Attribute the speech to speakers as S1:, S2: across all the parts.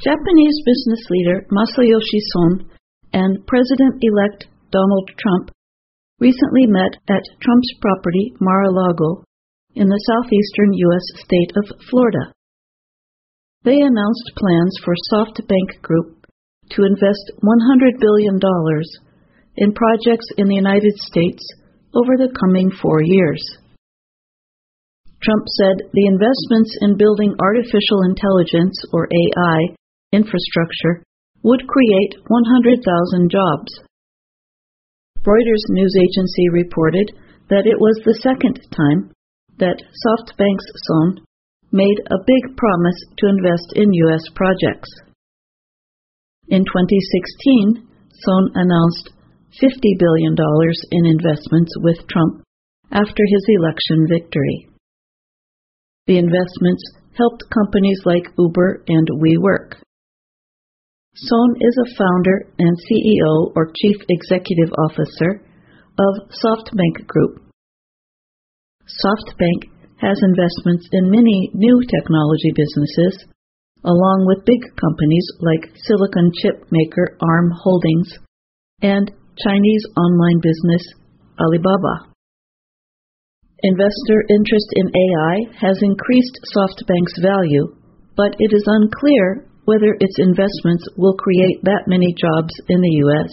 S1: Japanese business leader Masayoshi Son and President-elect Donald Trump recently met at Trump's property Mar-a-Lago in the southeastern U.S. state of Florida. They announced plans for SoftBank Group to invest $100 billion in projects in the United States over the coming 4 years. Trump said the investments in building artificial intelligence, or AI, infrastructure would create 100,000 jobs. Reuters news agency reported that it was the second time that SoftBank's Son made a big promise to invest in U.S. projects. In 2016, Son announced $50 billion in investments with Trump after his election victory. The investments helped companies like Uber and WeWork. Son is a founder and CEO or Chief Executive Officer of SoftBank Group. SoftBank has investments in many new technology businesses, along with big companies like silicon chip maker ARM Holdings and Chinese online business Alibaba. Investor interest in AI has increased SoftBank's value, but it is unclear whether its investments will create that many jobs in the U.S.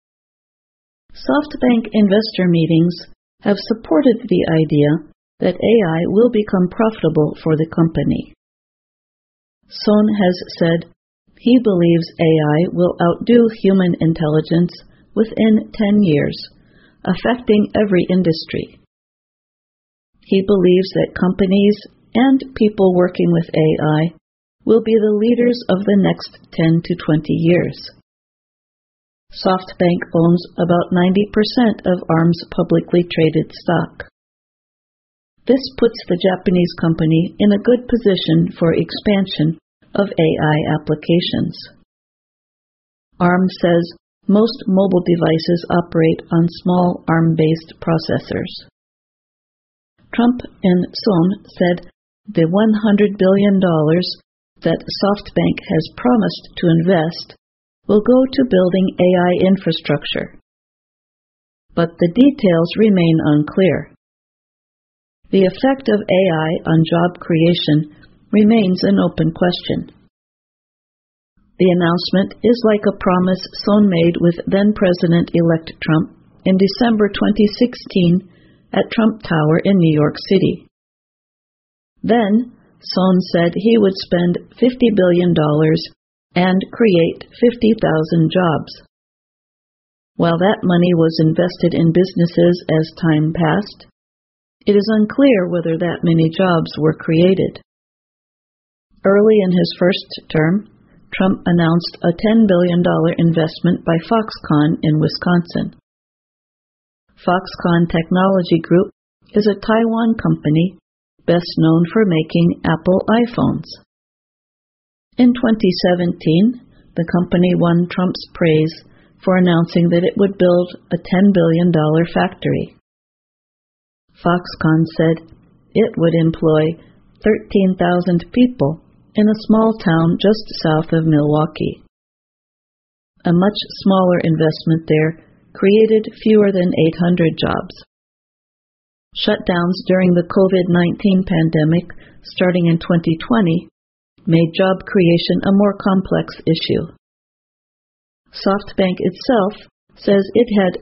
S1: SoftBank investor meetings have supported the idea that AI will become profitable for the company. Son has said he believes AI will outdo human intelligence within 10 years, affecting every industry. He believes that companies and people working with AI will be the leaders of the next 10 to 20 years. SoftBank owns about 90% of ARM's publicly traded stock. This puts the Japanese company in a good position for expansion of AI applications. ARM says most mobile devices operate on small ARM-based processors. Trump and Son said the $100 billion that SoftBank has promised to invest will go to building AI infrastructure. But the details remain unclear. The effect of AI on job creation remains an open question. The announcement is like a promise Son made with then-President-elect Trump in December 2016 at Trump Tower in New York City. Then, Son said he would spend $50 billion and create 50,000 jobs. While that money was invested in businesses as time passed, it is unclear whether that many jobs were created. Early in his first term, Trump announced a $10 billion investment by Foxconn in Wisconsin. Foxconn Technology Group is a Taiwan company best known for making Apple iPhones. In 2017, the company won Trump's praise for announcing that it would build a $10 billion factory. Foxconn said it would employ 13,000 people in a small town just south of Milwaukee. A much smaller investment there created fewer than 800 jobs. Shutdowns during the COVID-19 pandemic starting in 2020 made job creation a more complex issue. SoftBank itself says it had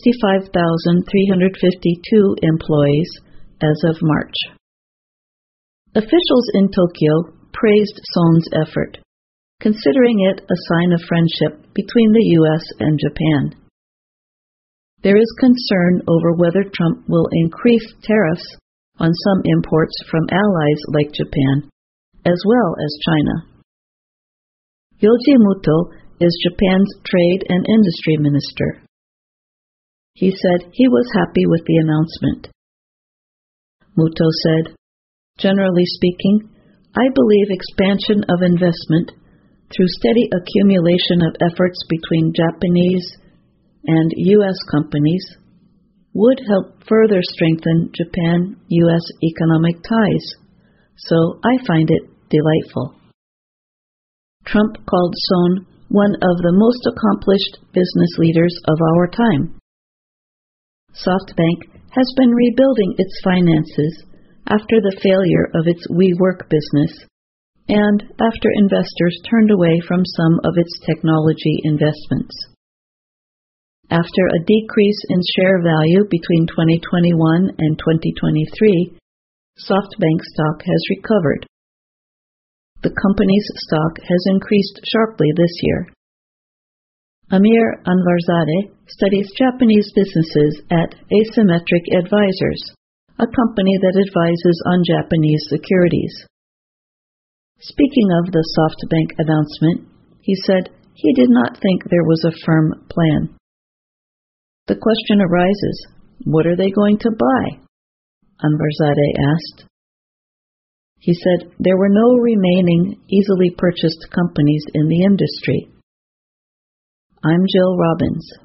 S1: 65,352 employees as of March. Officials in Tokyo praised Son's effort, considering it a sign of friendship between the U.S. and Japan. There is concern over whether Trump will increase tariffs on some imports from allies like Japan, as well as China. Yoji Muto is Japan's Trade and Industry Minister. He said he was happy with the announcement. Muto said, "Generally speaking, I believe expansion of investment through steady accumulation of efforts between Japanese and U.S. companies would help further strengthen Japan-U.S. economic ties, so I find it delightful." Trump called Sohn one of the most accomplished business leaders of our time. SoftBank has been rebuilding its finances after the failure of its WeWork business and after investors turned away from some of its technology investments. After a decrease in share value between 2021 and 2023, SoftBank stock has recovered. The company's stock has increased sharply this year. Amir Anvarzadeh studies Japanese businesses at Asymmetric Advisors, a company that advises on Japanese securities. Speaking of the SoftBank announcement, he said he did not think there was a firm plan. The question arises, what are they going to buy? Anvarzadeh asked. He said there were no remaining easily purchased companies in the industry. I'm Jill Robbins.